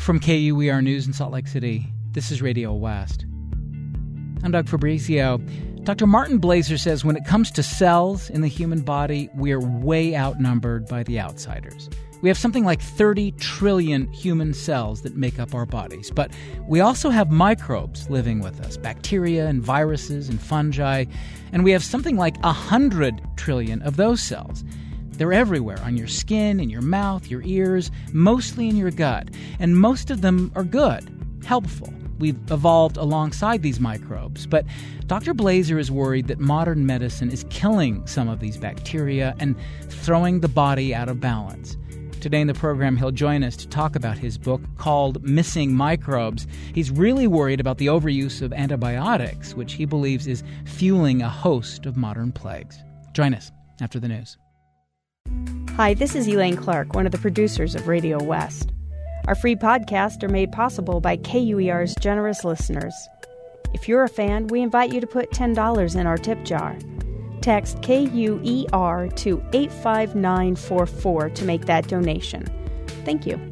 From KUER News in Salt Lake City, this is Radio West. I'm Doug Fabrizio. Dr. Martin Blaser says when it comes to cells in the human body, we are way outnumbered by the outsiders. We have something like 30 trillion human cells that make up our bodies. But we also have microbes living with us, bacteria and viruses and fungi. And we have something like 100 trillion of those cells. They're everywhere, on your skin, in your mouth, your ears, mostly in your gut. And most of them are good, helpful. We've evolved alongside these microbes. But Dr. Blaser is worried that modern medicine is killing some of these bacteria and throwing the body out of balance. Today in the program, he'll join us to talk about his book called Missing Microbes. He's really worried about the overuse of antibiotics, which he believes is fueling a host of modern plagues. Join us after the news. Hi, this is Elaine Clark, one of the producers of Radio West. Our free podcasts are made possible by KUER's generous listeners. If you're a fan, we invite you to put $10 in our tip jar. Text KUER to 85944 to make that donation. Thank you.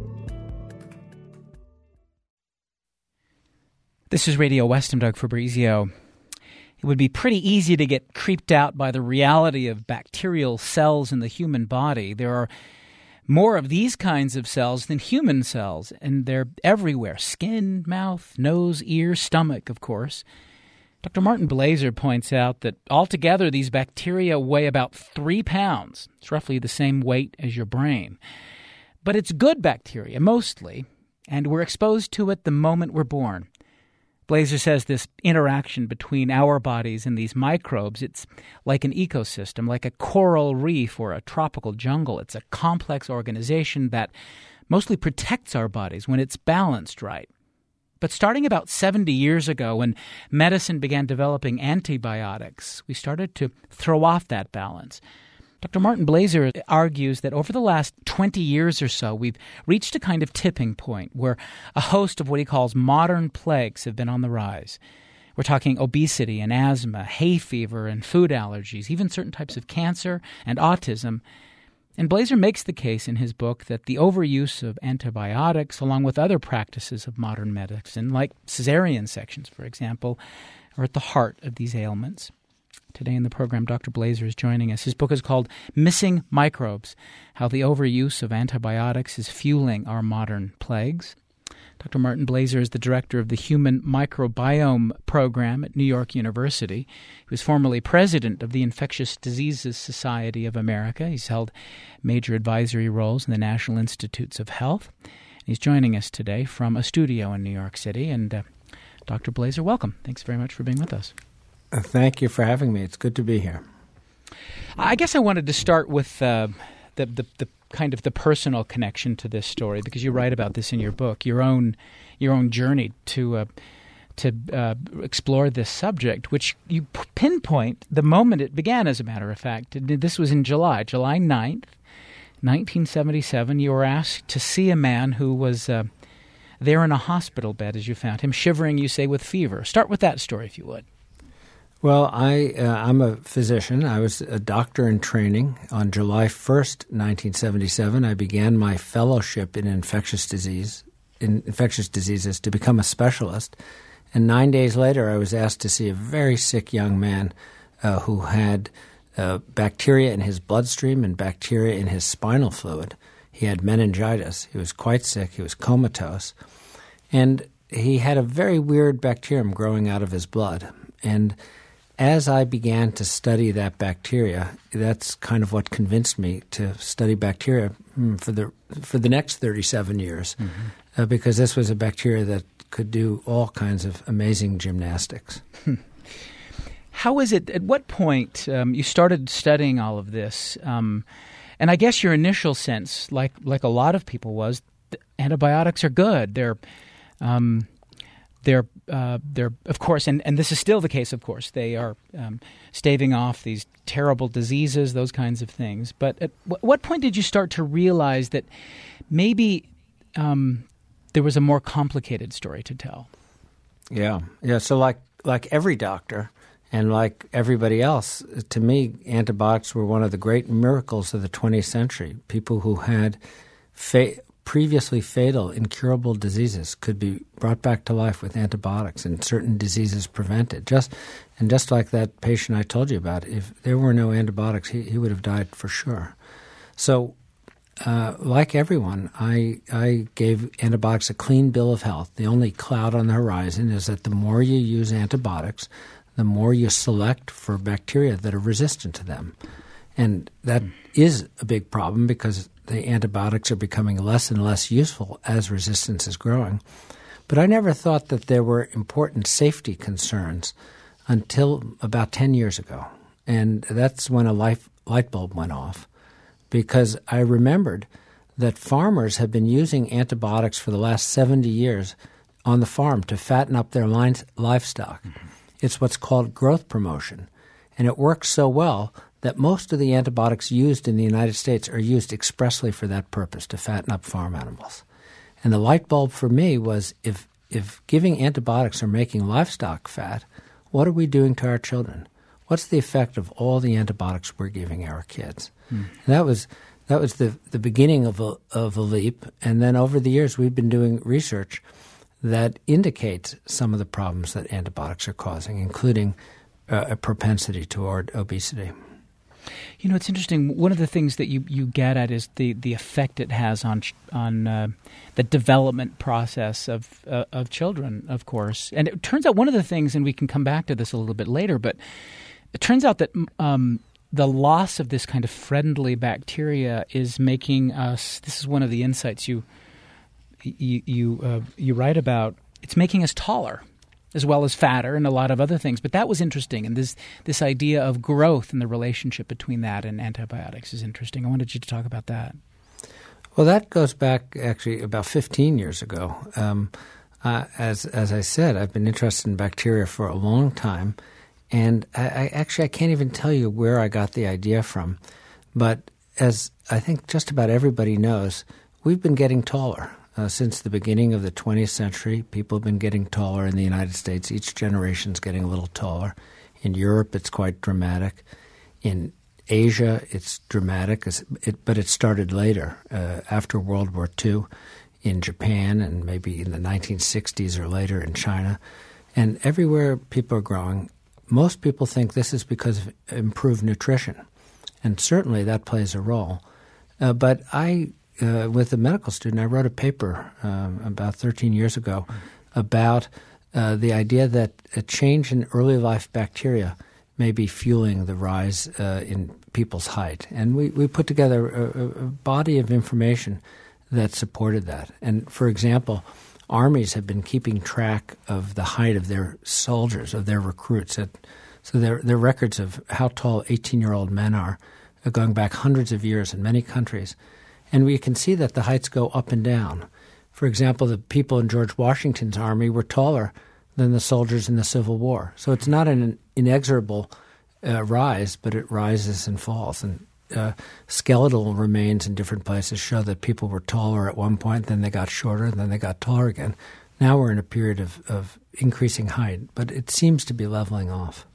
This is Radio West. I'm Doug Fabrizio. It would be pretty easy to get creeped out by the reality of bacterial cells in the human body. There are more of these kinds of cells than human cells, and they're everywhere. Skin, mouth, nose, ear, stomach, of course. Dr. Martin Blaser points out that altogether these bacteria weigh about 3 pounds. It's roughly the same weight as your brain. But it's good bacteria, mostly, and we're exposed to it the moment we're born. Blaser says this interaction between our bodies and these microbes, it's like an ecosystem, like a coral reef or a tropical jungle. It's a complex organization that mostly protects our bodies when it's balanced right. But starting about 70 years ago, when medicine began developing antibiotics, we started to throw off that balance. Dr. Martin Blaser argues that over the last 20 years or so, we've reached a kind of tipping point where a host of what he calls modern plagues have been on the rise. We're talking obesity and asthma, hay fever and food allergies, even certain types of cancer and autism. And Blaser makes the case in his book that the overuse of antibiotics, along with other practices of modern medicine, like cesarean sections, for example, are at the heart of these ailments. Today in the program, Dr. Blaser is joining us. His book is called Missing Microbes, How the Overuse of Antibiotics is Fueling Our Modern Plagues. Dr. Martin Blaser is the director of the Human Microbiome Program at New York University. He was formerly president of the Infectious Diseases Society of America. He's held major advisory roles in the National Institutes of Health. He's joining us today from a studio in New York City. And Dr. Blaser, welcome. Thanks very much for being with us. Thank you for having me. It's good to be here. I guess I wanted to start with the kind of the personal connection to this story, because you write about this in your book, your own journey to explore this subject, which you pinpoint the moment it began, as a matter of fact. This was in July 9th, 1977. You were asked to see a man who was there in a hospital bed, as you found him, shivering, you say, with fever. Start with that story, if you would. Well, I'm a physician. I was a doctor in training. On July 1st, 1977, I began my fellowship in infectious diseases to become a specialist. And 9 days later, I was asked to see a very sick young man who had bacteria in his bloodstream and bacteria in his spinal fluid. He had meningitis. He was quite sick. He was comatose. And he had a very weird bacterium growing out of his blood. And as I began to study that bacteria, that's kind of what convinced me to study bacteria for the next 37 years, because this was a bacteria that could do all kinds of amazing gymnastics. How is it, at what point you started studying all of this? And I guess your initial sense, like a lot of people, was antibiotics are good. They're of course, and this is still the case, of course, they are staving off these terrible diseases, those kinds of things. But at what point did you start to realize that maybe there was a more complicated story to tell? Yeah. So like every doctor and like everybody else, to me, antibiotics were one of the great miracles of the 20th century. People who had previously fatal, incurable diseases could be brought back to life with antibiotics and certain diseases prevented. Just like that patient I told you about, if there were no antibiotics, he would have died for sure. So like everyone, I gave antibiotics a clean bill of health. The only cloud on the horizon is that the more you use antibiotics, the more you select for bacteria that are resistant to them. And that is a big problem because the antibiotics are becoming less and less useful as resistance is growing. But I never thought that there were important safety concerns until about 10 years ago. And that's when a light bulb went off, because I remembered that farmers have been using antibiotics for the last 70 years on the farm to fatten up their livestock. Mm-hmm. It's what's called growth promotion. And it works so well that most of the antibiotics used in the United States are used expressly for that purpose, to fatten up farm animals. And the light bulb for me was, if giving antibiotics are making livestock fat, what are we doing to our children? What's the effect of all the antibiotics we're giving our kids? And that was the beginning of a leap. And then over the years, we've been doing research that indicates some of the problems that antibiotics are causing, including a propensity toward obesity. You know, it's interesting. One of the things that you get at is the effect it has on the development process of children, of course. And it turns out one of the things, and we can come back to this a little bit later, but it turns out that the loss of this kind of friendly bacteria is making us. This is one of the insights you write about. It's making us taller, as well as fatter and a lot of other things. But that was interesting. And this idea of growth and the relationship between that and antibiotics is interesting. I wanted you to talk about that. Well, that goes back actually about 15 years ago. As I said, I've been interested in bacteria for a long time. And I can't even tell you where I got the idea from. But as I think just about everybody knows, we've been getting taller. Since the beginning of the 20th century, people have been getting taller in the United States. Each generation's getting a little taller. In Europe, it's quite dramatic. In Asia, it's dramatic, but it started later, after World War II, in Japan, and maybe in the 1960s or later in China. And everywhere people are growing, most people think this is because of improved nutrition. And certainly that plays a role. But with a medical student, I wrote a paper about 13 years ago about the idea that a change in early life bacteria may be fueling the rise in people's height. And we put together a body of information that supported that. And, for example, armies have been keeping track of the height of their soldiers, of their recruits. So their records of how tall 18-year-old men are going back hundreds of years in many countries. And we can see that the heights go up and down. For example, the people in George Washington's army were taller than the soldiers in the Civil War. So it's not an inexorable rise, but it rises and falls. And skeletal remains in different places show that people were taller at one point, then they got shorter, and then they got taller again. Now we're in a period of increasing height, but it seems to be leveling off.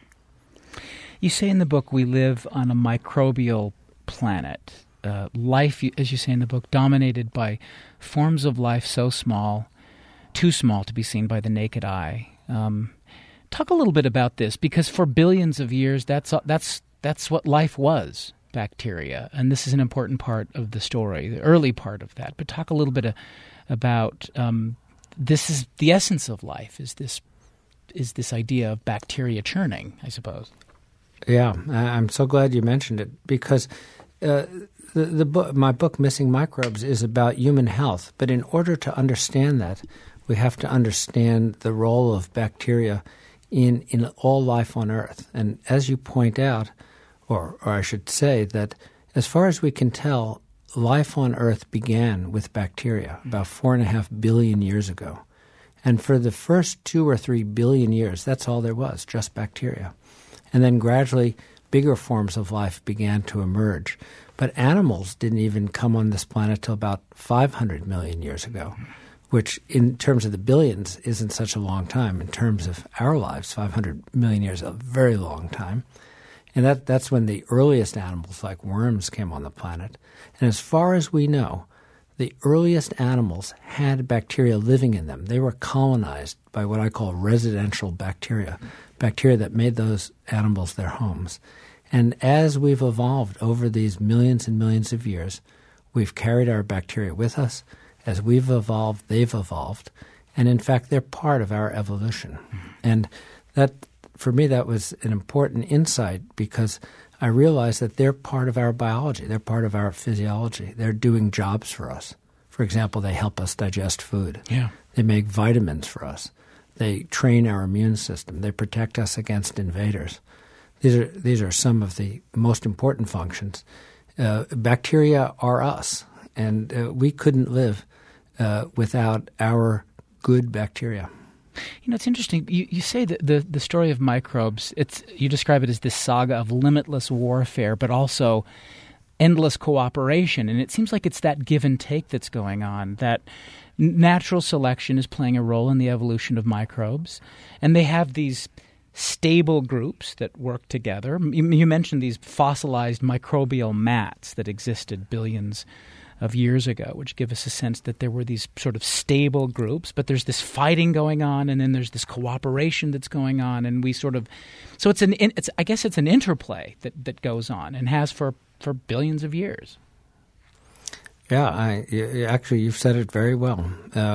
You say in the book we live on a microbial planet. Life, as you say in the book, dominated by forms of life so small, too small to be seen by the naked eye. Talk a little bit about this, because for billions of years, that's what life was, bacteria, and this is an important part of the story, the early part of that. But talk a little bit about this is the essence of life. Is this idea of bacteria churning, I suppose? Yeah, I'm so glad you mentioned it, because my book, Missing Microbes, is about human health. But in order to understand that, we have to understand the role of bacteria in all life on Earth. And as you point out, or I should say that as far as we can tell, life on Earth began with bacteria about 4.5 billion years ago. And for the first 2 or 3 billion years, that's all there was, just bacteria. And then gradually bigger forms of life began to emerge. But animals didn't even come on this planet till about 500 million years ago, which in terms of the billions isn't such a long time. In terms of our lives, 500 million years is a very long time. And that's when the earliest animals like worms came on the planet. And as far as we know, the earliest animals had bacteria living in them. They were colonized by what I call residential bacteria, bacteria that made those animals their homes. And as we've evolved over these millions and millions of years, we've carried our bacteria with us. As we've evolved, they've evolved. And in fact, they're part of our evolution. And that, for me, that was an important insight because I realized that they're part of our biology. They're part of our physiology. They're doing jobs for us. For example, they help us digest food. Yeah. They make vitamins for us. They train our immune system. They protect us against invaders. These are some of the most important functions. Bacteria are us, and we couldn't live without our good bacteria. You know, it's interesting. You say that the story of microbes, you describe it as this saga of limitless warfare, but also endless cooperation. And it seems like it's that give and take that's going on, that natural selection is playing a role in the evolution of microbes. And they have these stable groups that work together. You mentioned these fossilized microbial mats that existed billions of years ago, which give us a sense that there were these sort of stable groups, but there's this fighting going on, and then there's this cooperation that's going on, and we sort of so I guess it's an interplay that goes on and has for billions of years. Yeah, actually you've said it very well.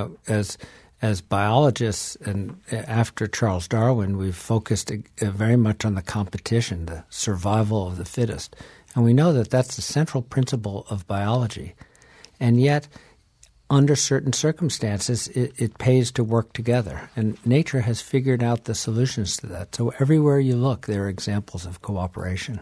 As biologists, and after Charles Darwin, we've focused very much on the competition, the survival of the fittest, and we know that that's the central principle of biology. And yet, under certain circumstances, it pays to work together. And nature has figured out the solutions to that. So everywhere you look, there are examples of cooperation.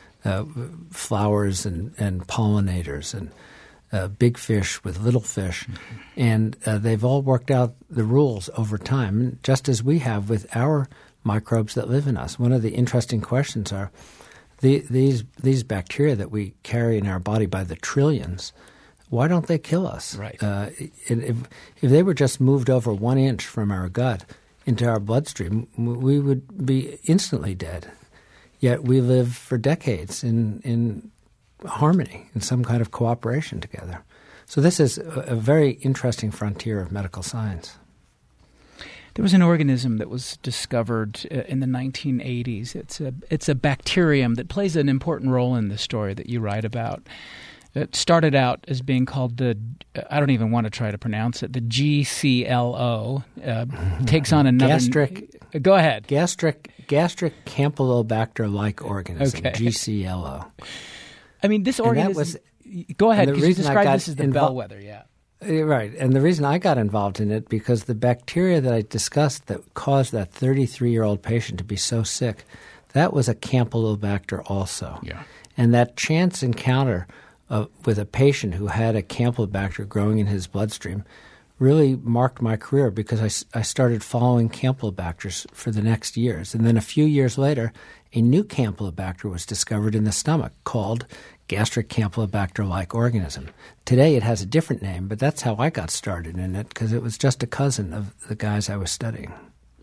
Flowers and pollinators and big fish with little fish. Mm-hmm. And they've all worked out the rules over time, just as we have with our microbes that live in us. One of the interesting questions are, these bacteria that we carry in our body by the trillions, why don't they kill us? Right. If they were just moved over 1 inch from our gut into our bloodstream, we would be instantly dead. Yet we live for decades in harmony, in some kind of cooperation together. So this is a very interesting frontier of medical science. There was an organism that was discovered in the 1980s. It's a bacterium that plays an important role in the story that you write about. It started out as being called I don't even want to try to pronounce it, the GCLO. Takes on another... Go ahead. Gastric Campylobacter-like organism, okay. GCLO. I mean, this organism... Go ahead, because you described this as the bellwether, yeah. Right, and the reason I got involved in it, because the bacteria that I discussed that caused that 33-year-old patient to be so sick, that was a Campylobacter also. Yeah. And that chance encounter with a patient who had a Campylobacter growing in his bloodstream really marked my career, because I started following Campylobacters for the next years. And then a few years later, a new Campylobacter was discovered in the stomach called Gastric Campylobacter-like organism. Today it has a different name, but that's how I got started in it, because it was just a cousin of the guys I was studying.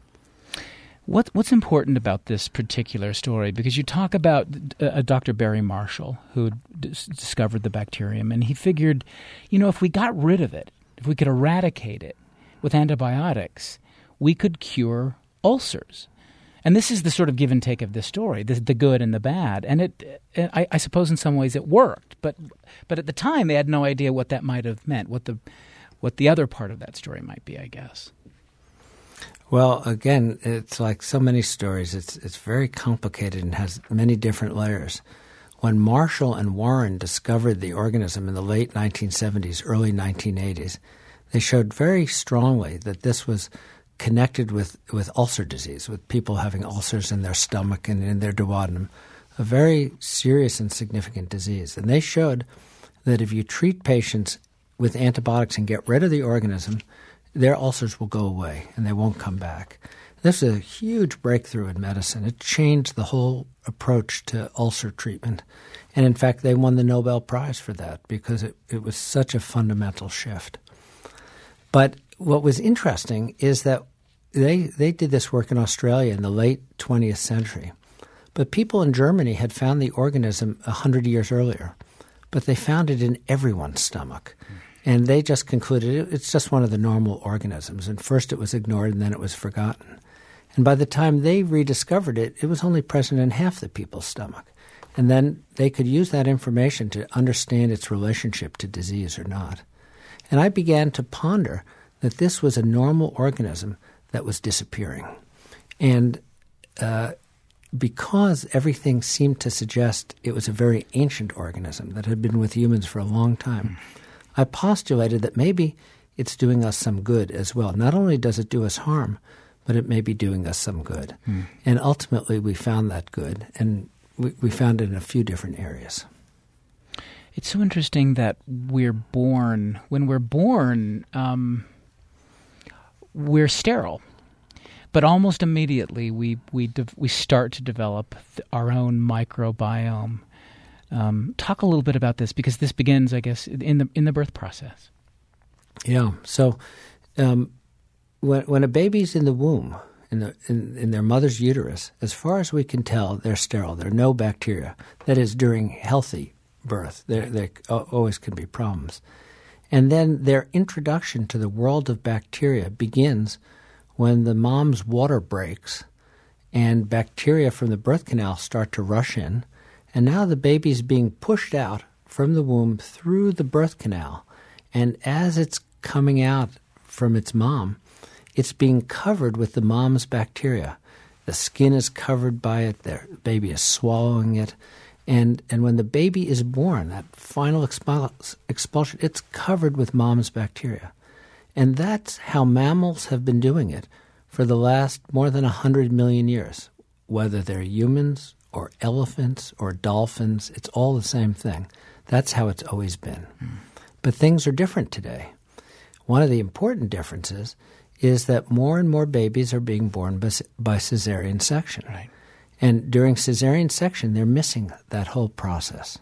What's important about this particular story? Because you talk about Dr. Barry Marshall, who discovered the bacterium, and he figured, if we got rid of it, if we could eradicate it with antibiotics, we could cure ulcers. And this is the sort of give and take of this story, the good and the bad. And I suppose in some ways it worked, but at the time they had no idea what that might have meant, what the other part of that story might be, I guess. Well, again, it's like so many stories. It's very complicated and has many different layers. When Marshall and Warren discovered the organism in the late 1970s, early 1980s, they showed very strongly that this was connected with ulcer disease, with people having ulcers in their stomach and in their duodenum, a very serious and significant disease. And they showed that if you treat patients with antibiotics and get rid of the organism, their ulcers will go away and they won't come back. This is a huge breakthrough in medicine. It changed the whole approach to ulcer treatment. And in fact, they won the Nobel Prize for that because it was such a fundamental shift. But what was interesting is that they did this work in Australia in the late 20th century. But people in Germany had found the organism 100 years earlier. But they found it in everyone's stomach. And they just concluded it's just one of the normal organisms. And first it was ignored and then it was forgotten. And by the time they rediscovered it, it was only present in half the people's stomach. And then they could use that information to understand its relationship to disease or not. And I began to ponder that this was a normal organism that was disappearing. And because everything seemed to suggest it was a very ancient organism that had been with humans for a long time, I postulated that maybe it's doing us some good as well. Not only does it do us harm, but it may be doing us some good. And ultimately we found that good, and we found it in a few different areas. It's so interesting that when we're born, we're sterile. But almost immediately we start to develop our own microbiome. Talk a little bit about this, because this begins, I guess, in the birth process. Yeah. So when a baby's in the womb, in their mother's uterus, as far as we can tell, they're sterile. There are no bacteria. That is, during healthy birth, there always can be problems. And then their introduction to the world of bacteria begins when the mom's water breaks and bacteria from the birth canal start to rush in. And now the baby's being pushed out from the womb through the birth canal. And as it's coming out from its mom, it's being covered with the mom's bacteria. The skin is covered by it. The baby is swallowing it. And when the baby is born, that final expulsion, it's covered with mom's bacteria. And that's how mammals have been doing it for the last more than 100 million years. Whether they're humans or elephants or dolphins, it's all the same thing. That's how it's always been. But things are different today. One of the important differences is that more and more babies are being born by cesarean section. Right. And during cesarean section, they're missing that whole process.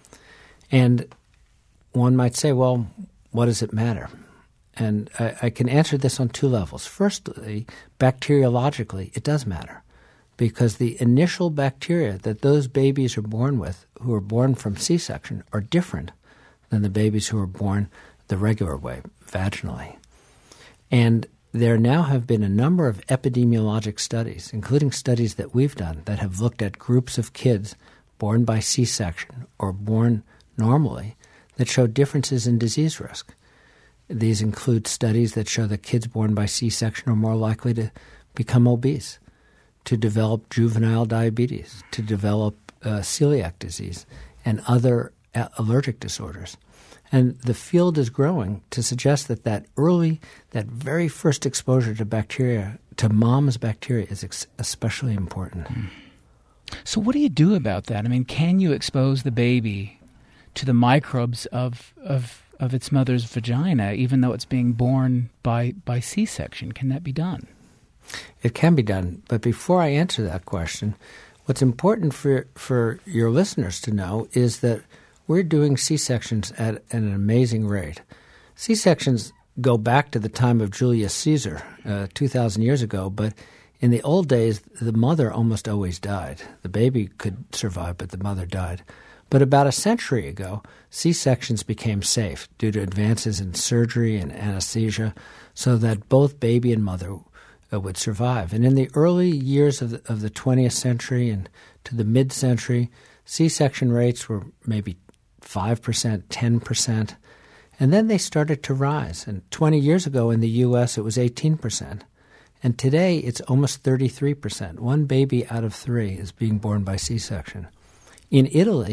And one might say, well, what does it matter? And I can answer this on two levels. Firstly, bacteriologically, it does matter, because the initial bacteria that those babies are born with, who are born from C-section, are different than the babies who are born the regular way, vaginally. And there now have been a number of epidemiologic studies, including studies that we've done, that have looked at groups of kids born by C-section or born normally that show differences in disease risk. These include studies that show that kids born by C-section are more likely to become obese, to develop juvenile diabetes, to develop celiac disease, and other allergic disorders. And the field is growing to suggest that very first exposure to bacteria, to mom's bacteria, is especially important. So what do you do about that? I mean, can you expose the baby to the microbes of its mother's vagina, even though it's being born by C-section? Can that be done? It can be done. But before I answer that question, what's important for your listeners to know is that we're doing C-sections at an amazing rate. C-sections go back to the time of Julius Caesar, 2,000 years ago, but in the old days, the mother almost always died. The baby could survive, but the mother died. But about a century ago, C-sections became safe due to advances in surgery and anesthesia, so that both baby and mother would survive. And in the early years of the 20th century and to the mid-century, C-section rates were maybe 5%, 10%, and then they started to rise. And 20 years ago in the U.S., it was 18%. And today, it's almost 33%. One baby out of 3 is being born by C-section. In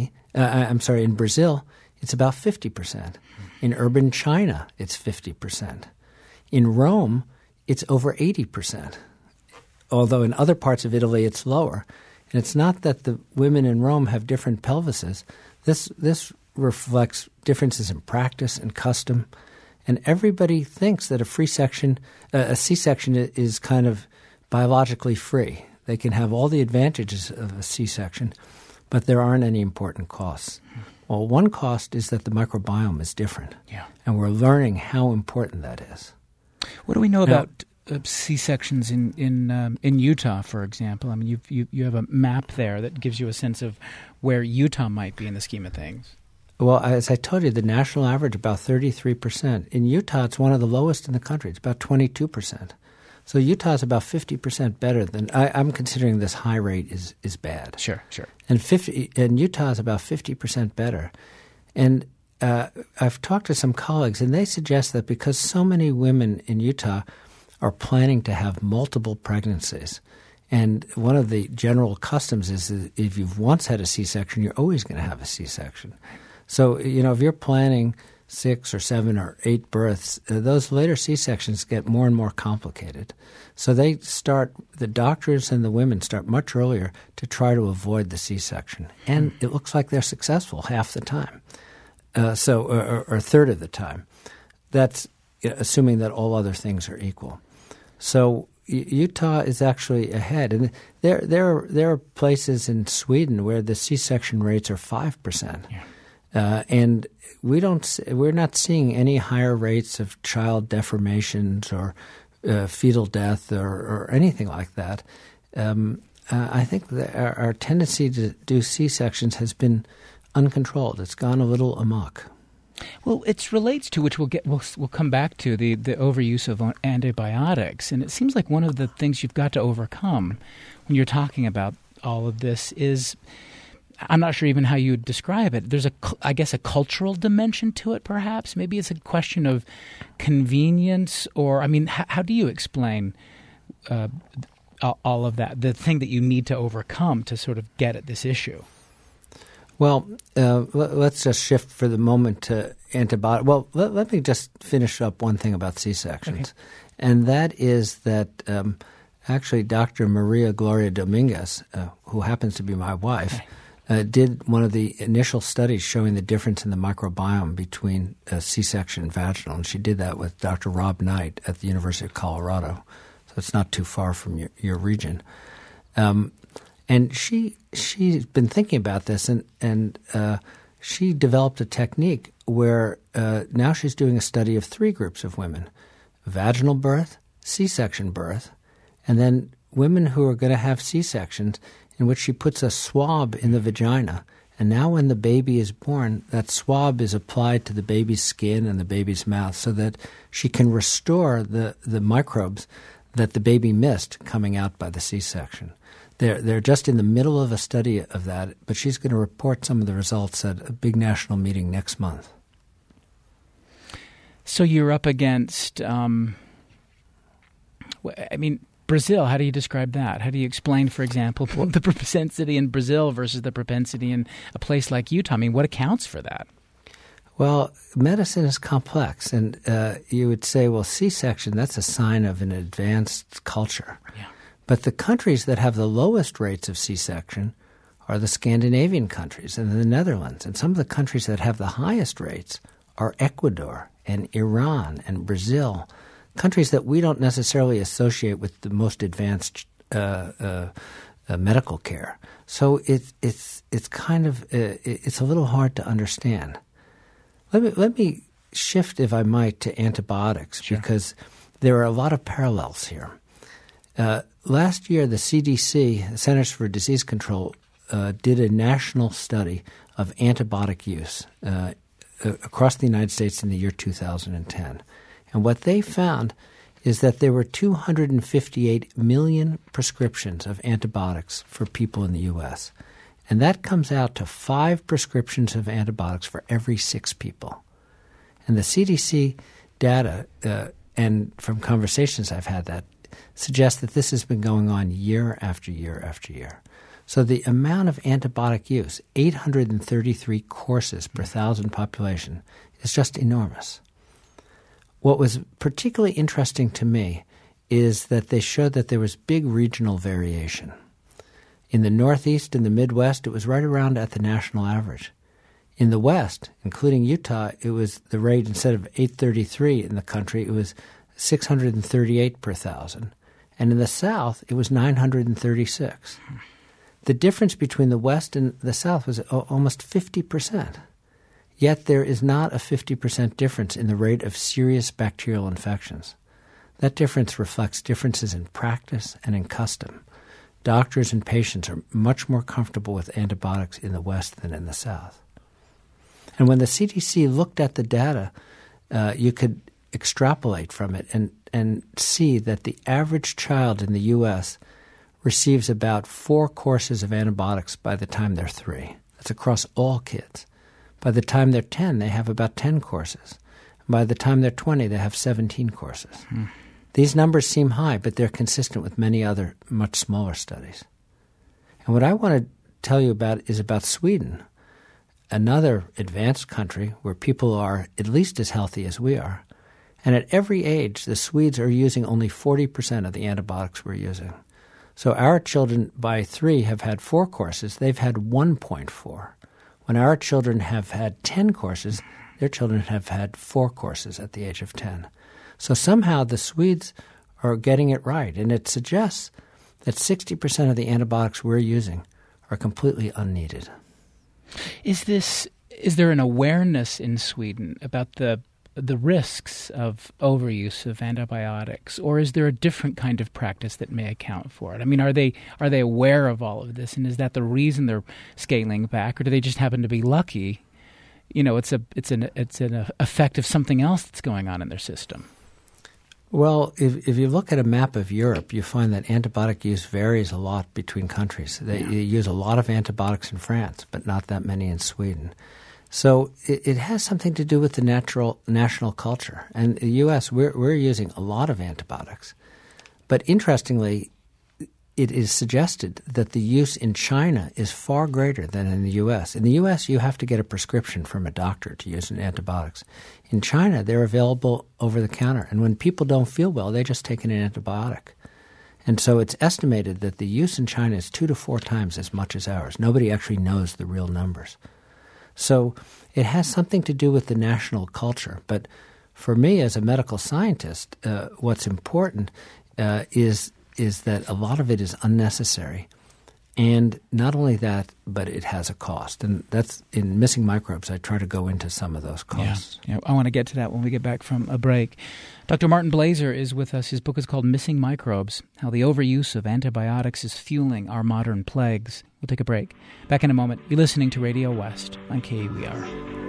in Brazil, it's about 50%. In urban China, it's 50%. In Rome, it's over 80%, although in other parts of Italy, it's lower. And it's not that the women in Rome have different pelvises. This reflects differences in practice and custom. And everybody thinks that a C-section is kind of biologically free. They can have all the advantages of a C-section, but there aren't any important costs. Well, one cost is that the microbiome is different. Yeah. And we're learning how important that is. What do we know about C-sections in Utah, for example? I mean, you have a map there that gives you a sense of where Utah might be in the scheme of things. Well, as I told you, the national average about 33%. In Utah, it's one of the lowest in the country. It's about 22%. So Utah is about 50% better than I'm considering this high rate is bad. Sure. And Utah is about 50% better. And I've talked to some colleagues, and they suggest that because so many women in Utah are planning to have multiple pregnancies, and one of the general customs is that if you've once had a C-section, you're always going to have a C-section. So, if you're planning 6 or 7 or 8 births, those later C-sections get more and more complicated. So the doctors and the women start much earlier to try to avoid the C-section. And it looks like they're successful half the time, or a third of the time. That's assuming that all other things are equal. So Utah is actually ahead. And there are places in Sweden where the C-section rates are 5%. Yeah. And we're not seeing any higher rates of child deformations or fetal death or anything like that. I think that our tendency to do C-sections has been uncontrolled. It's gone a little amok. Well, it relates to, which we'll come back to, the overuse of antibiotics. And it seems like one of the things you've got to overcome when you're talking about all of this is, I'm not sure even how you would describe it. There's I guess a cultural dimension to it, perhaps. Maybe it's a question of convenience, or, how do you explain all of that, the thing that you need to overcome to sort of get at this issue? Well, let's just shift for the moment to antibiotics. Well, let me just finish up one thing about C-sections, and that is that actually Dr. Maria Gloria Dominguez, who happens to be my wife, did one of the initial studies showing the difference in the microbiome between C-section and vaginal, and she did that with Dr. Rob Knight at the University of Colorado, so it's not too far from your region. And she's been thinking about this, and she developed a technique where now she's doing a study of 3 groups of women: vaginal birth, C-section birth, and then women who are going to have C-sections, in which she puts a swab in the vagina. And now when the baby is born, that swab is applied to the baby's skin and the baby's mouth so that she can restore the microbes that the baby missed coming out by the C-section. They're just in the middle of a study of that, but she's going to report some of the results at a big national meeting next month. So you're up against, Brazil. How do you describe that? How do you explain, for example, the propensity in Brazil versus the propensity in a place like Utah? What accounts for that? Well, medicine is complex, and you would say, well, C-section, that's a sign of an advanced culture. Yeah. But the countries that have the lowest rates of C-section are the Scandinavian countries and the Netherlands. And some of the countries that have the highest rates are Ecuador and Iran and Brazil, countries that we don't necessarily associate with the most advanced medical care. So it's kind of it's a little hard to understand. Let me shift, if I might, to antibiotics, sure, because there are a lot of parallels here. Last year, the CDC, the Centers for Disease Control, did a national study of antibiotic use across the United States in the year 2010. And what they found is that there were 258 million prescriptions of antibiotics for people in the U.S., and that comes out to 5 prescriptions of antibiotics for every 6 people. And the CDC data, and from conversations I've had, that suggests that this has been going on year after year after year. So the amount of antibiotic use, 833 courses per 1,000 population, is just enormous. What was particularly interesting to me is that they showed that there was big regional variation. In the Northeast and the Midwest, it was right around at the national average. In the West, including Utah, it was the rate, instead of 833 in the country, it was 638 per 1,000. And in the South, it was 936. The difference between the West and the South was almost 50%. Yet there is not a 50% difference in the rate of serious bacterial infections. That difference reflects differences in practice and in custom. Doctors and patients are much more comfortable with antibiotics in the West than in the South. And when the CDC looked at the data, you could extrapolate from it and see that the average child in the U.S. receives about 4 courses of antibiotics by the time they're 3. That's across all kids. By the time they're 10, they have about 10 courses. By the time they're 20, they have 17 courses. These numbers seem high, but they're consistent with many other much smaller studies. And what I want to tell you about is about Sweden, another advanced country where people are at least as healthy as we are. And at every age, the Swedes are using only 40% of the antibiotics we're using. So our children by 3 have had 4 courses. They've had 1.4. When our children have had 10 courses, their children have had 4 courses at the age of 10. So somehow the Swedes are getting it right, and it suggests that 60% of the antibiotics we're using are completely unneeded. Is there an awareness in Sweden about the risks of overuse of antibiotics, or is there a different kind of practice that may account for it? I mean, are they aware of all of this, and is that the reason they're scaling back, or do they just happen to be lucky? You know, it's an effect of something else that's going on in their system. Well, if you look at a map of Europe, you find that antibiotic use varies a lot between countries. They use a lot of antibiotics in France, but not that many in Sweden. So it has something to do with the national culture. And in the U.S., we're using a lot of antibiotics. But interestingly, it is suggested that the use in China is far greater than in the U.S. In the U.S., you have to get a prescription from a doctor to use antibiotics. In China, they're available over the counter. And when people don't feel well, they just take an antibiotic. And so it's estimated that the use in China is 2 to 4 times as much as ours. Nobody actually knows the real numbers. So it has something to do with the national culture. But for me as a medical scientist, what's important is that a lot of it is unnecessary. And not only that, but it has a cost. And that's in Missing Microbes, I try to go into some of those costs. Yeah, I want to get to that when we get back from a break. Dr. Martin Blaser is with us. His book is called Missing Microbes, How the Overuse of Antibiotics is Fueling Our Modern Plagues. We'll take a break. Back in a moment. You're listening to Radio West on KUER.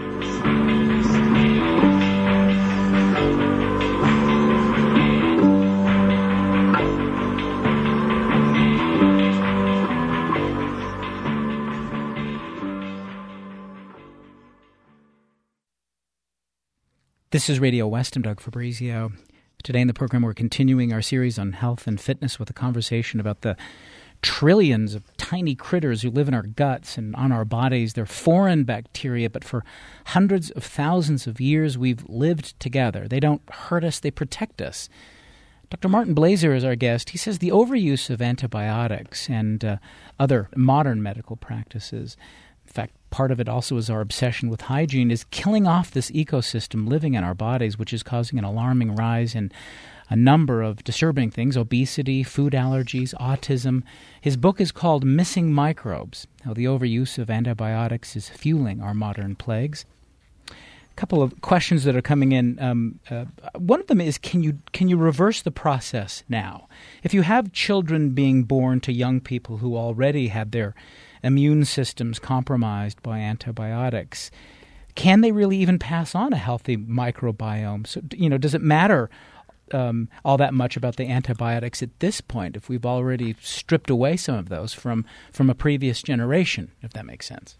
This is Radio West. I'm Doug Fabrizio. Today in the program, we're continuing our series on health and fitness with a conversation about the trillions of tiny critters who live in our guts and on our bodies. They're foreign bacteria, but for hundreds of thousands of years, we've lived together. They don't hurt us, they protect us. Dr. Martin Blaser is our guest. He says the overuse of antibiotics and other modern medical practices, in fact, part of it also is our obsession with hygiene, is killing off this ecosystem living in our bodies, which is causing an alarming rise in a number of disturbing things: obesity, food allergies, autism. His book is called Missing Microbes, How the Overuse of Antibiotics is Fueling Our Modern Plagues. A couple of questions that are coming in. One of them is, can you reverse the process now? If you have children being born to young people who already had their immune systems compromised by antibiotics, can they really even pass on a healthy microbiome? So, does it matter all that much about the antibiotics at this point if we've already stripped away some of those from a previous generation, if that makes sense?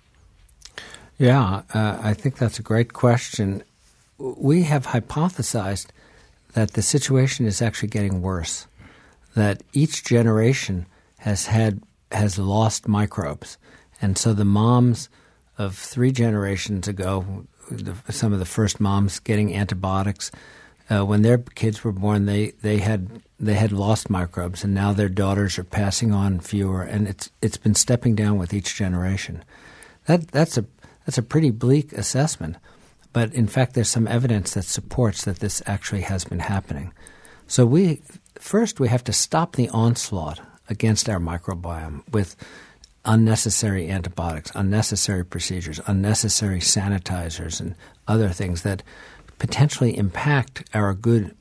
Yeah, I think that's a great question. We have hypothesized that the situation is actually getting worse, that each generation has lost microbes. And so the moms of 3 generations ago, some of the first moms getting antibiotics, when their kids were born, they had lost microbes, and now their daughters are passing on fewer, and it's been stepping down with each generation. That's a pretty bleak assessment, but in fact there's some evidence that supports that this actually has been happening. So we have to stop the onslaught against our microbiome with unnecessary antibiotics, unnecessary procedures, unnecessary sanitizers, and other things that potentially impact our good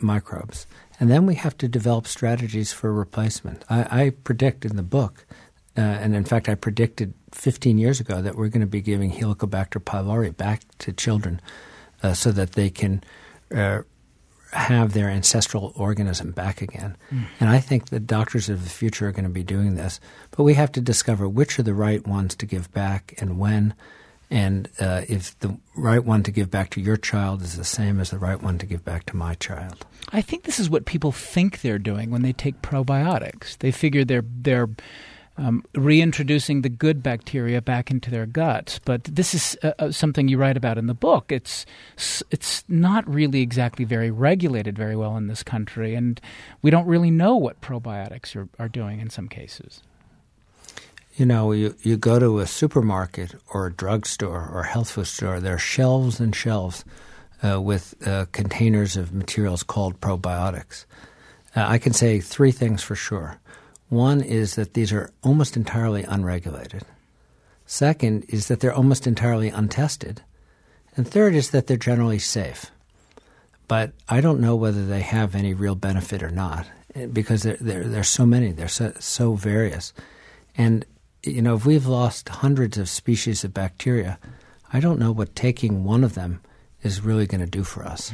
microbes. And then we have to develop strategies for replacement. I predict in the book and in fact I predicted 15 years ago that we're going to be giving Helicobacter pylori back to children so that they can have their ancestral organism back again. And I think the doctors of the future are going to be doing this. But we have to discover which are the right ones to give back and when, and if the right one to give back to your child is the same as the right one to give back to my child. I think this is what people think they're doing when they take probiotics. They figure they're reintroducing the good bacteria back into their guts. But this is something you write about in the book. It's not really exactly very regulated very well in this country, and we don't really know what probiotics are doing in some cases. You know, you go to a supermarket or a drugstore or a health food store, there are shelves and shelves with containers of materials called probiotics. I can say three things for sure. One is that these are almost entirely unregulated. Second is that they're almost entirely untested. And third is that they're generally safe. But I don't know whether they have any real benefit or not because there's so many. They're so various. And, you know, if we've lost hundreds of species of bacteria, I don't know what taking one of them is really going to do for us.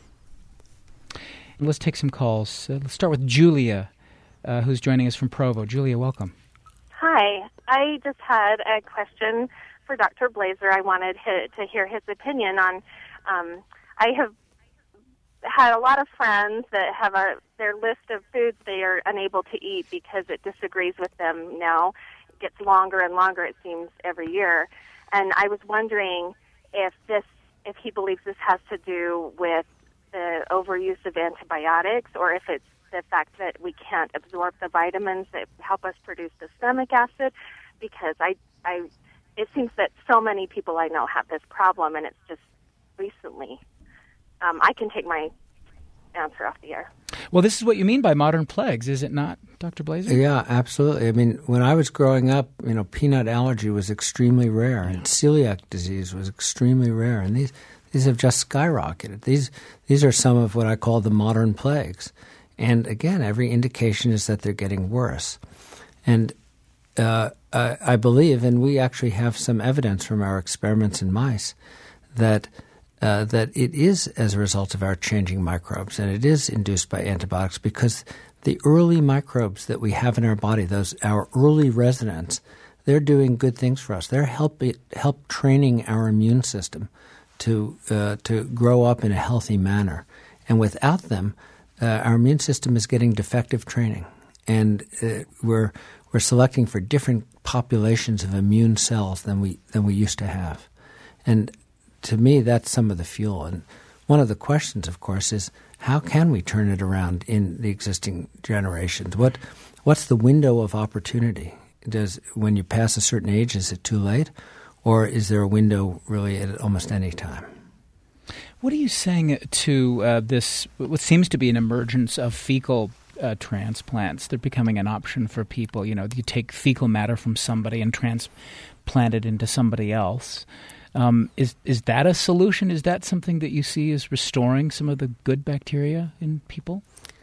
Let's take some calls. Let's start with Julia, who's joining us from Provo. Julia, welcome. Hi. I just had a question for Dr. Blaser. I wanted to hear his opinion on I have had a lot of friends that have their list of foods they are unable to eat because it disagrees with them now. It gets longer and longer, it seems, every year. And I was wondering if he believes this has to do with the overuse of antibiotics, or if it's the fact that we can't absorb the vitamins that help us produce the stomach acid, because it seems that so many people I know have this problem, and it's just recently. I can take my answer off the air. Well, this is what you mean by modern plagues, is it not, Dr. Blaser? Yeah, absolutely. I mean, when I was growing up, you know, peanut allergy was extremely rare, and celiac disease was extremely rare, and these have just skyrocketed. These are some of what I call the modern plagues. And again, every indication is that they're getting worse. And I believe, and we actually have some evidence from our experiments in mice, that it is as a result of our changing microbes, and it is induced by antibiotics because the early microbes that we have in our body, our early residents, they're doing good things for us. They're help training our immune system to grow up in a healthy manner. And without them, our immune system is getting defective training, and we're selecting for different populations of immune cells than we used to have. And to me, that's some of the fuel. And one of the questions, of course, is how can we turn it around in the existing generations? What's the window of opportunity? When you pass a certain age, is it too late, or is there a window really at almost any time? What are you saying to this, what seems to be an emergence of fecal transplants? They're becoming an option for people. You know, you take fecal matter from somebody and transplant it into somebody else. Is that a solution? Is that something that you see as restoring some of the good bacteria in people?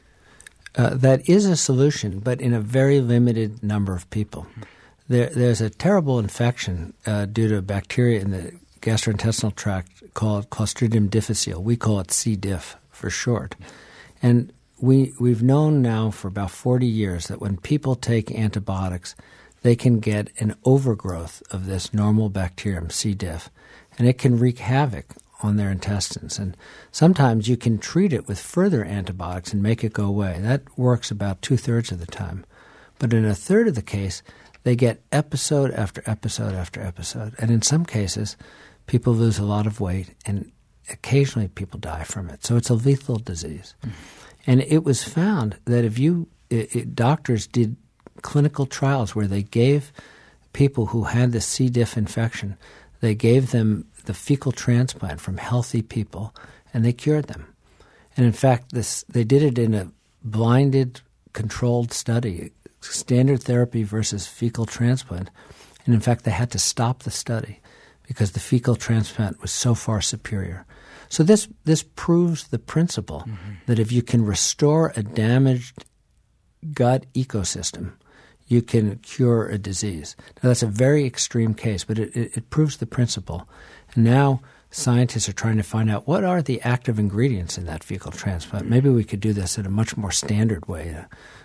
That is a solution, but in a very limited number of people. There's a terrible infection due to bacteria in the gastrointestinal tract called Clostridium difficile. We call it C. diff for short. And we've known now for about 40 years that when people take antibiotics, they can get an overgrowth of this normal bacterium, C. diff, and it can wreak havoc on their intestines. And sometimes you can treat it with further antibiotics and make it go away. That works about 2/3 of the time. But in 1/3 of the case, they get episode after episode after episode. And in some cases, people lose a lot of weight, and occasionally people die from it. So it's a lethal disease. And it was found that doctors did clinical trials where they gave people who had the C. diff infection, they gave them the fecal transplant from healthy people, and they cured them. And in fact, they did it in a blinded, controlled study, standard therapy versus fecal transplant. And in fact, they had to stop the study because the fecal transplant was so far superior. So this proves the principle that if you can restore a damaged gut ecosystem, you can cure a disease. Now, that's a very extreme case, but it proves the principle. And now scientists are trying to find out what are the active ingredients in that fecal transplant. Maybe we could do this in a much more standard way,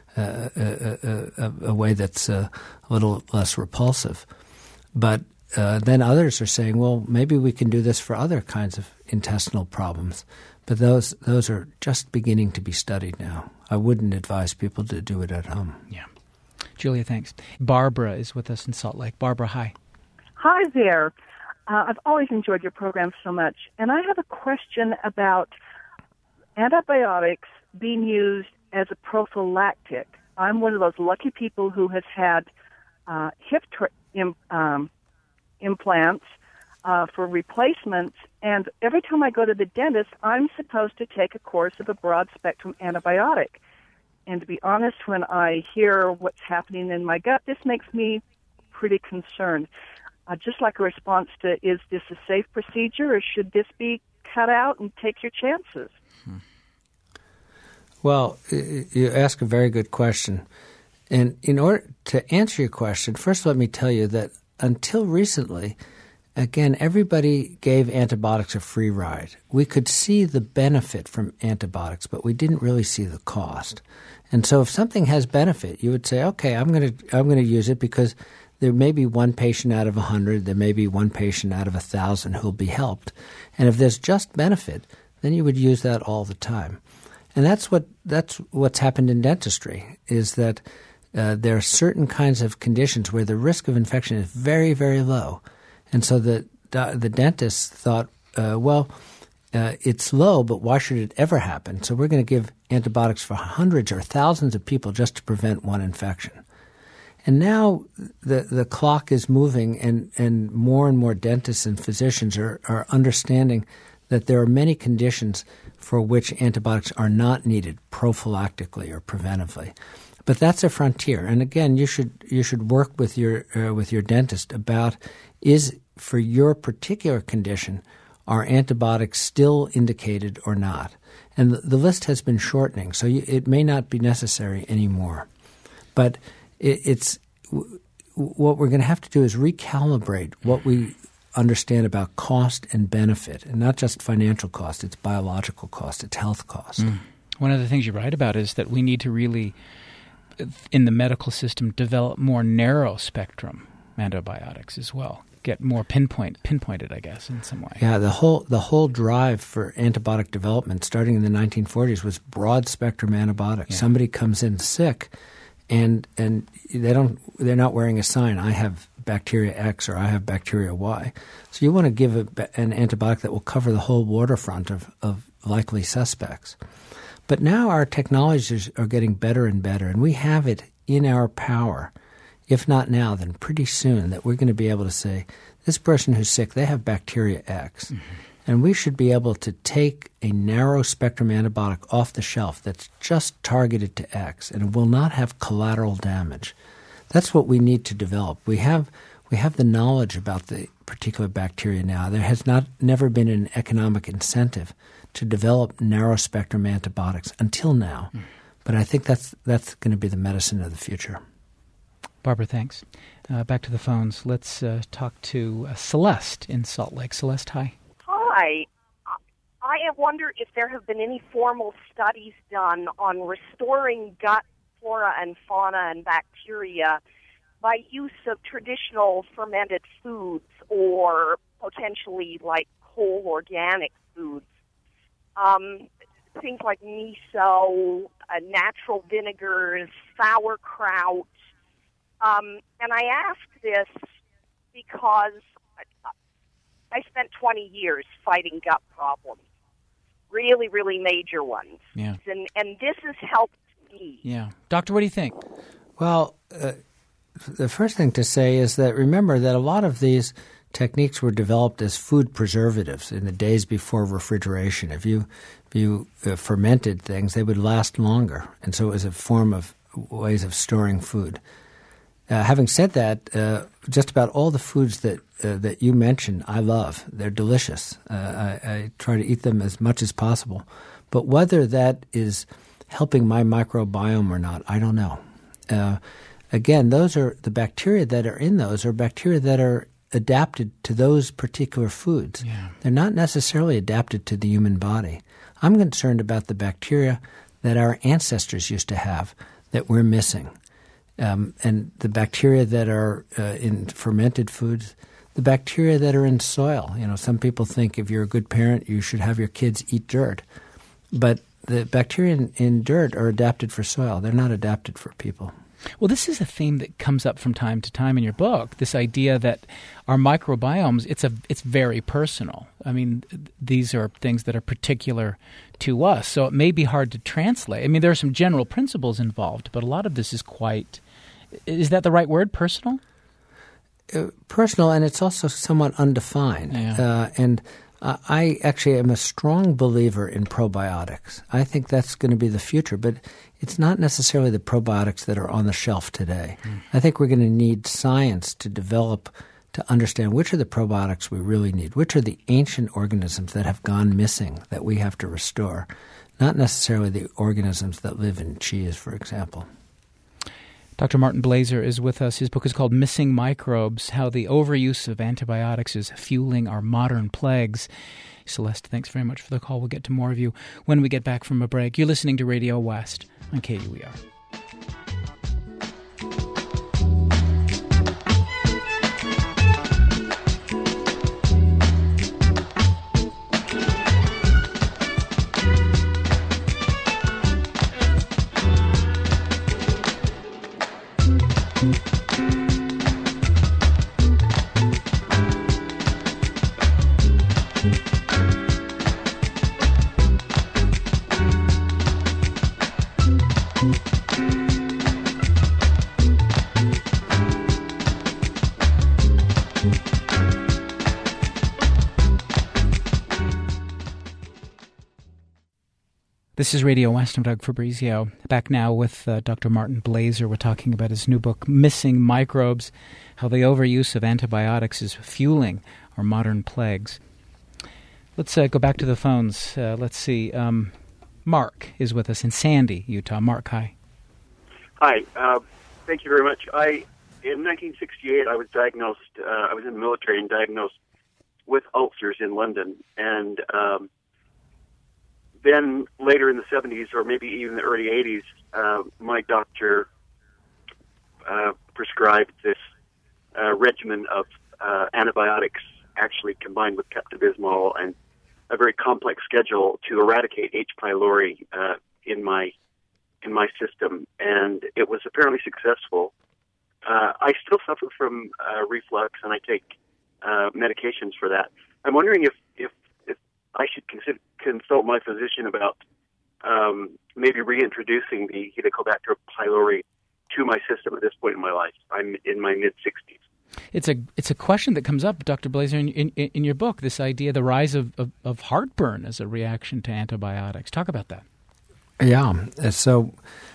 a way that's a little less repulsive. But then others are saying, well, maybe we can do this for other kinds of intestinal problems. But those are just beginning to be studied now. I wouldn't advise people to do it at home. Yeah. Julia, thanks. Barbara is with us in Salt Lake. Barbara, hi. Hi there. I've always enjoyed your program so much. And I have a question about antibiotics being used as a prophylactic. I'm one of those lucky people who has had hip implants for replacements, and every time I go to the dentist, I'm supposed to take a course of a broad-spectrum antibiotic. And to be honest, when I hear what's happening in my gut, this makes me pretty concerned. I'd just like a response to, is this a safe procedure, or should this be cut out and take your chances? Well, you ask a very good question. And in order to answer your question, first let me tell you that until recently, again, everybody gave antibiotics a free ride. We could see the benefit from antibiotics, but we didn't really see the cost. And so if something has benefit, you would say, okay, I'm going to use it because there may be one patient out of 100, there may be one patient out of 1,000 who will be helped. And if there's just benefit, then you would use that all the time. And that's what's happened in dentistry, is that there are certain kinds of conditions where the risk of infection is very, very low. And so the dentists thought, it's low, but why should it ever happen? So we're going to give antibiotics for hundreds or thousands of people just to prevent one infection. And now the clock is moving, and more dentists and physicians are understanding that there are many conditions for which antibiotics are not needed prophylactically or preventively. But that's a frontier. And again, you should work with your dentist about, is for your particular condition, are antibiotics still indicated or not? And the list has been shortening, so it may not be necessary anymore. But what we're going to have to do is recalibrate what we understand about cost and benefit, and not just financial cost. It's biological cost. It's health cost. One of the things you write about is that we need to really, in the medical system, develop more narrow spectrum antibiotics as well. Get more pinpointed, I guess, in some way. Yeah, the whole drive for antibiotic development, starting in the 1940s, was broad spectrum antibiotics. Yeah. Somebody comes in sick, and they're not wearing a sign, I have bacteria X or I have bacteria Y. So you want to give an antibiotic that will cover the whole waterfront of likely suspects. But now our technologies are getting better and better, and we have it in our power, if not now, then pretty soon, that we're going to be able to say, this person who's sick, they have bacteria X. Mm-hmm. And we should be able to take a narrow spectrum antibiotic off the shelf that's just targeted to X, and it will not have collateral damage. That's what we need to develop. We have the knowledge about the particular bacteria now. There has never been an economic incentive to develop narrow spectrum antibiotics until now. But I think that's going to be the medicine of the future. Barbara, thanks. Back to the phones. Let's talk to Celeste in Salt Lake. Celeste, hi. Hi. I wonder if there have been any formal studies done on restoring gut flora and fauna and bacteria by use of traditional fermented foods or potentially like whole organic foods. Things like miso, natural vinegars, sauerkraut. And I ask this because I spent 20 years fighting gut problems, really, really major ones. Yeah. And this has helped me. Yeah. Doctor, what do you think? Well, the first thing to say is that remember that a lot of these techniques were developed as food preservatives in the days before refrigeration. If you fermented things, they would last longer. And so it was a form of ways of storing food. Having said that, just about all the foods that you mentioned, I love. They're delicious. I try to eat them as much as possible. But whether that is helping my microbiome or not, I don't know. again, those are the bacteria that are in those are bacteria that are adapted to those particular foods. Yeah. They're not necessarily adapted to the human body. I'm concerned about the bacteria that our ancestors used to have that we're missing. And the bacteria that are in fermented foods, the bacteria that are in soil. Some people think if you're a good parent, you should have your kids eat dirt. But the bacteria in dirt are adapted for soil. They're not adapted for people. Well, this is a theme that comes up from time to time in your book, this idea that our microbiomes, it's very personal. I mean, these are things that are particular to us, so it may be hard to translate. I mean, there are some general principles involved, but a lot of this is quite – is that the right word, personal? Personal, and it's also somewhat undefined. Yeah. And I actually am a strong believer in probiotics. I think that's going to be the future, but it's not necessarily the probiotics that are on the shelf today. I think we're going to need science to develop to understand which are the probiotics we really need, which are the ancient organisms that have gone missing that we have to restore, not necessarily the organisms that live in cheese, for example. Dr. Martin Blaser is with us. His book is called Missing Microbes, How the Overuse of Antibiotics is Fueling Our Modern Plagues. Celeste, thanks very much for the call. We'll get to more of you when we get back from a break. You're listening to Radio West on KUER. This is Radio West. I'm Doug Fabrizio. Back now with Dr. Martin Blaser. We're talking about his new book, Missing Microbes, How the Overuse of Antibiotics is Fueling Our Modern Plagues. Let's go back to the phones. Let's see. Mark is with us in Sandy, Utah. Mark, hi. Hi. Thank you very much. In 1968, I was diagnosed, I was in the military and diagnosed with ulcers in London. And then later in the 70s, or maybe even the early 80s, my doctor prescribed this regimen of antibiotics, actually combined with Pepto-Bismol, and a very complex schedule to eradicate H. pylori in my system, and it was apparently successful. I still suffer from reflux, and I take medications for that. I'm wondering if I should consult my physician about maybe reintroducing the Helicobacter pylori to my system at this point in my life. I'm in my mid-60s. It's a question that comes up, Dr. Blaser, in your book, this idea, the rise of heartburn as a reaction to antibiotics. Talk about that. Yeah. So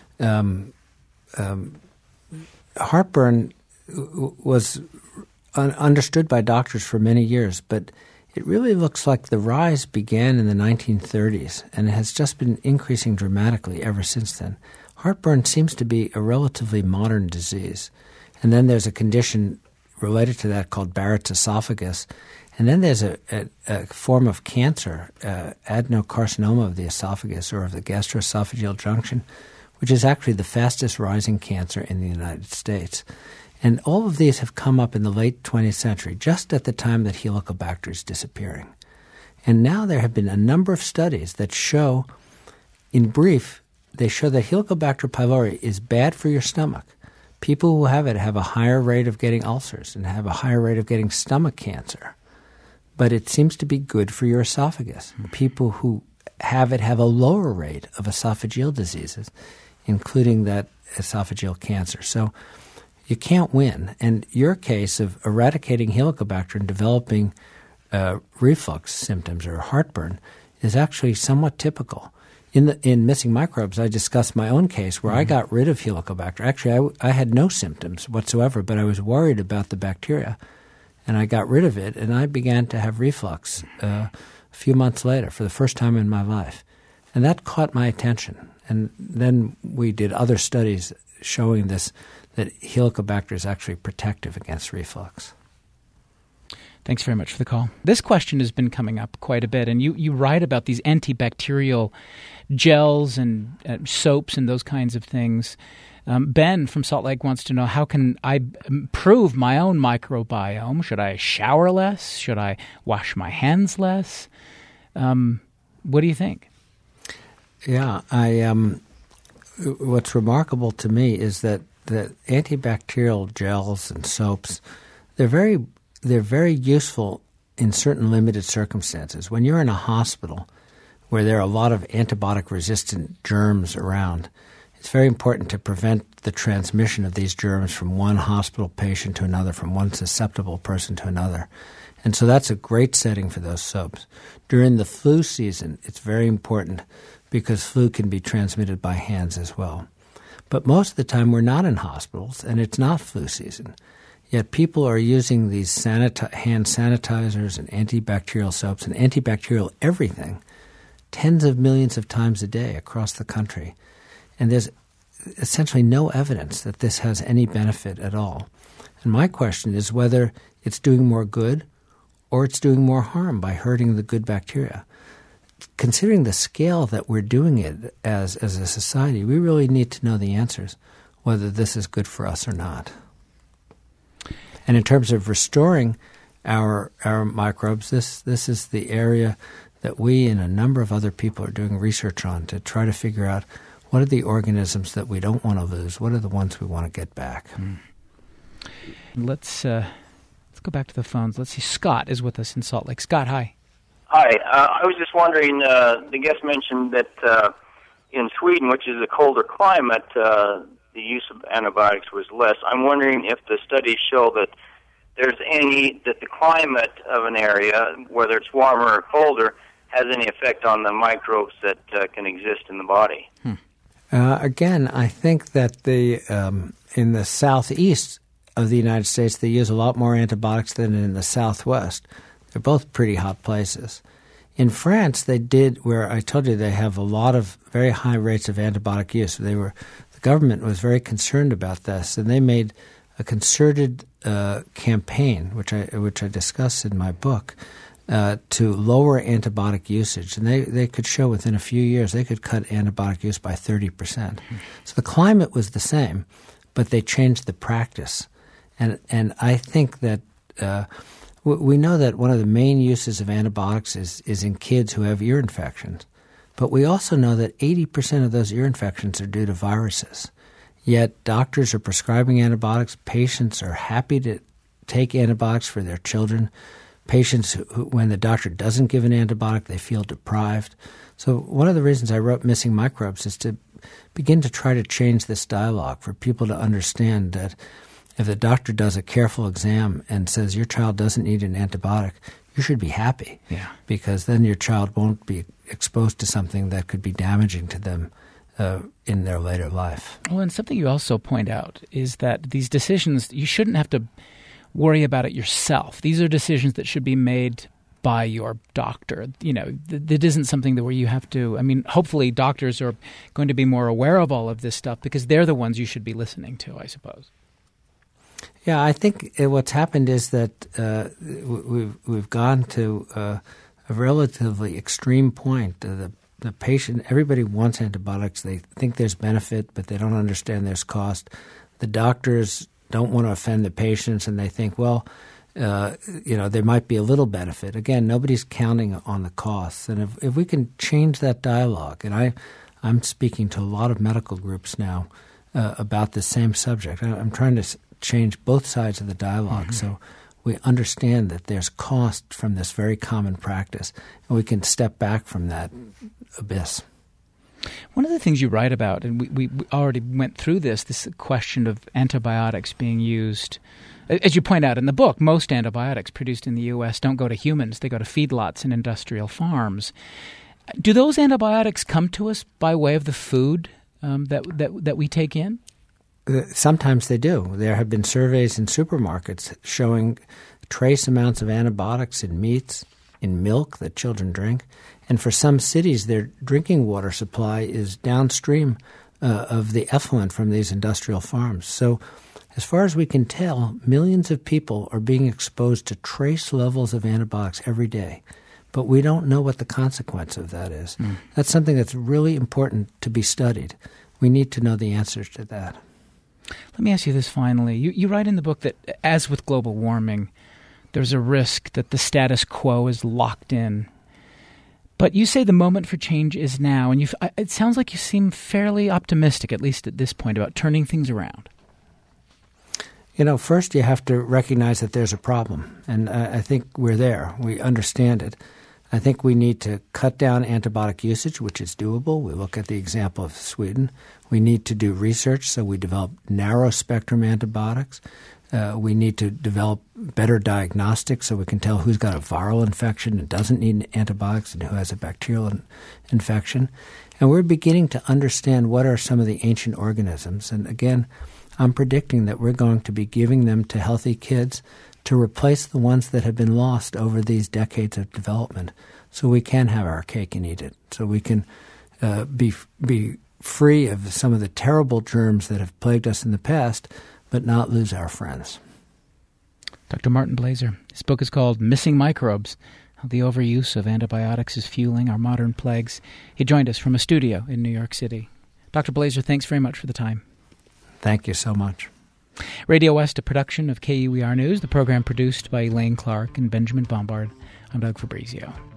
heartburn was understood by doctors for many years, but it really looks like the rise began in the 1930s and has just been increasing dramatically ever since then. Heartburn seems to be a relatively modern disease. And then there's a condition related to that called Barrett's esophagus. And then there's a form of cancer, adenocarcinoma of the esophagus or of the gastroesophageal junction, which is actually the fastest rising cancer in the United States. And all of these have come up in the late 20th century, just at the time that Helicobacter is disappearing. And now there have been a number of studies that show, in brief, they show that Helicobacter pylori is bad for your stomach. People who have it have a higher rate of getting ulcers and have a higher rate of getting stomach cancer. But it seems to be good for your esophagus. People who have it have a lower rate of esophageal diseases, including that esophageal cancer. So you can't win. And your case of eradicating Helicobacter and developing reflux symptoms or heartburn is actually somewhat typical. In Missing Microbes, I discussed my own case where I got rid of Helicobacter. Actually, I had no symptoms whatsoever, but I was worried about the bacteria, and I got rid of it, and I began to have reflux a few months later for the first time in my life. And that caught my attention. And then we did other studies showing this that Helicobacter is actually protective against reflux. Thanks very much for the call. This question has been coming up quite a bit, and you write about these antibacterial gels and soaps and those kinds of things. Ben from Salt Lake wants to know, how can I improve my own microbiome? Should I shower less? Should I wash my hands less? What do you think? Yeah, what's remarkable to me is that antibacterial gels and soaps, they're very useful in certain limited circumstances. When you're in a hospital where there are a lot of antibiotic-resistant germs around, it's very important to prevent the transmission of these germs from one hospital patient to another, from one susceptible person to another. And so that's a great setting for those soaps. During the flu season, it's very important because flu can be transmitted by hands as well. But most of the time we're not in hospitals and it's not flu season. Yet people are using these hand sanitizers and antibacterial soaps and antibacterial everything tens of millions of times a day across the country. And there's essentially no evidence that this has any benefit at all. And my question is whether it's doing more good or it's doing more harm by hurting the good bacteria. Considering the scale that we're doing it as a society, we really need to know the answers, whether this is good for us or not. And in terms of restoring our microbes, this is the area that we and a number of other people are doing research on to try to figure out what are the organisms that we don't want to lose, what are the ones we want to get back. Let's go back to the phones. Let's see. Scott is with us in Salt Lake. Scott, hi. Hi. I was just wondering, the guest mentioned that in Sweden, which is a colder climate, the use of antibiotics was less. I'm wondering if the studies show that that the climate of an area, whether it's warmer or colder, has any effect on the microbes that can exist in the body. Again, I think that in the southeast of the United States, they use a lot more antibiotics than in the southwest. They're both pretty hot places. In France, they did, where I told you they have a lot of very high rates of antibiotic use. The government was very concerned about this, and they made a concerted campaign, which I discuss in my book, to lower antibiotic usage. And they could show within a few years they could cut antibiotic use by 30%. So the climate was the same, but they changed the practice. And I think that we know that one of the main uses of antibiotics is in kids who have ear infections. But we also know that 80% of those ear infections are due to viruses. Yet doctors are prescribing antibiotics. Patients are happy to take antibiotics for their children. Patients, when the doctor doesn't give an antibiotic, they feel deprived. So one of the reasons I wrote Missing Microbes is to begin to try to change this dialogue for people to understand that if the doctor does a careful exam and says your child doesn't need an antibiotic, you should be happy. Yeah. Because then your child won't be exposed to something that could be damaging to them in their later life. Well, and something you also point out is that these decisions, you shouldn't have to worry about it yourself. These are decisions that should be made by your doctor. You know, that isn't something that where you have to, I mean, hopefully doctors are going to be more aware of all of this stuff because they're the ones you should be listening to, I suppose. Yeah, I think what's happened is that we've gone to a relatively extreme point. The patient, everybody wants antibiotics. They think there's benefit, but they don't understand there's cost. The doctors don't want to offend the patients, and they think, well, there might be a little benefit. Again, nobody's counting on the costs. And if we can change that dialogue, and I'm speaking to a lot of medical groups now about the same subject. I'm trying to change both sides of the dialogue so we understand that there's cost from this very common practice, and we can step back from that abyss. One of the things you write about, and we already went through this question of antibiotics being used. As you point out in the book, most antibiotics produced in the U.S. don't go to humans. They go to feedlots and industrial farms. Do those antibiotics come to us by way of the food that we take in? Sometimes they do. There have been surveys in supermarkets showing trace amounts of antibiotics in meats, in milk that children drink. And for some cities, their drinking water supply is downstream of the effluent from these industrial farms. So As far as we can tell, millions of people are being exposed to trace levels of antibiotics every day, but we don't know what the consequence of that is. That's something that's really important to be studied. We need to know the answers to that. Let me ask you this finally. You write in the book that, as with global warming, there's a risk that the status quo is locked in. But you say the moment for change is now, and it sounds like you seem fairly optimistic, at least at this point, about turning things around. First you have to recognize that there's a problem, and I think we're there. We understand it. I think we need to cut down antibiotic usage, which is doable. We look at the example of Sweden. We need to do research, so we develop narrow-spectrum antibiotics. We need to develop better diagnostics so we can tell who's got a viral infection and doesn't need antibiotics and who has a bacterial infection. And we're beginning to understand what are some of the ancient organisms. And again, I'm predicting that we're going to be giving them to healthy kids to replace the ones that have been lost over these decades of development, so we can have our cake and eat it, so we can be free of some of the terrible germs that have plagued us in the past, but not lose our friends. Dr. Martin Blaser. His book is called Missing Microbes, How the Overuse of Antibiotics is Fueling Our Modern Plagues. He joined us from a studio in New York City. Dr. Blaser, thanks very much for the time. Thank you so much. Radio West, a production of KUER News, the program produced by Elaine Clark and Benjamin Bombard. I'm Doug Fabrizio.